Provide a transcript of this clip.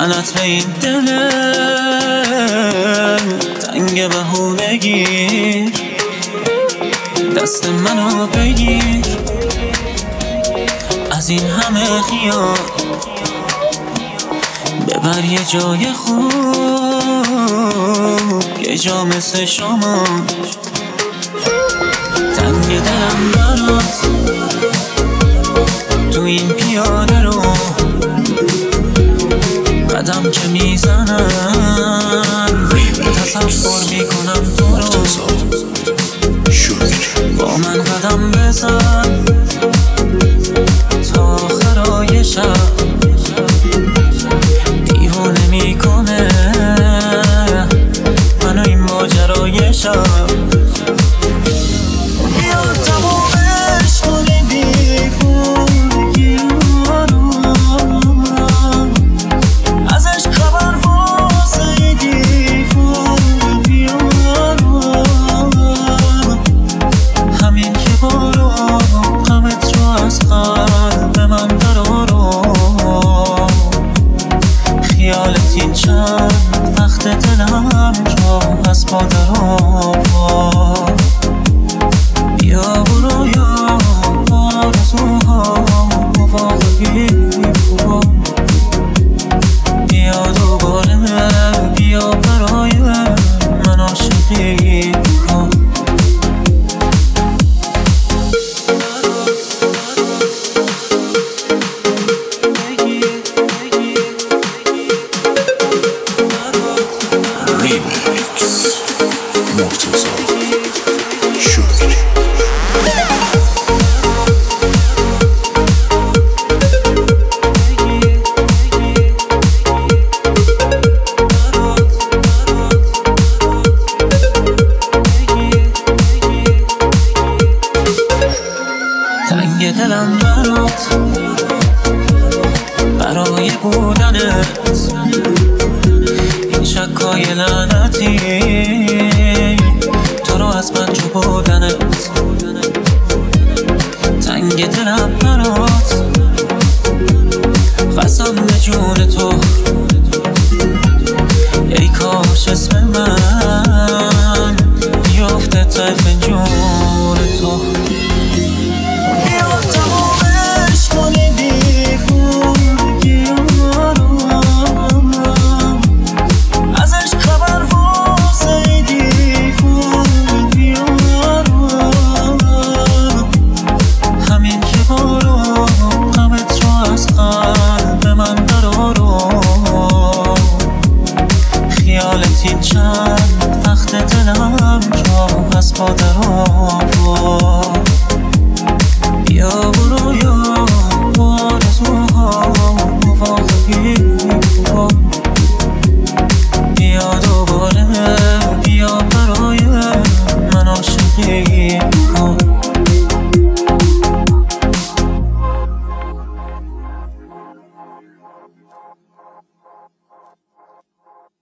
لعنت به این دل تنگ بهونگیر، دست منو بگیر از این همه خیال، ببر یه جای خوب یه جا مثل شما. تنگ دلم برات تو این پیاده رو، قدم که میزنم تصور میکنم تو رو، با من قدم بزن تا آخرای شب، دیوانه میکنه منو این ماجرای شب. چند وقت دلم را از مادر آبا، بیا برو یا آرزوها واقعی کن، بیا دوباره بیا برای من عاشقی کن. تنگ دلم برات برای بودنت، این شکای لعنتی تو رو از من جو بودنت. تنگ دلم برات قسم به جون تو، ای کاش اسم من بیافته ته فنجون تو.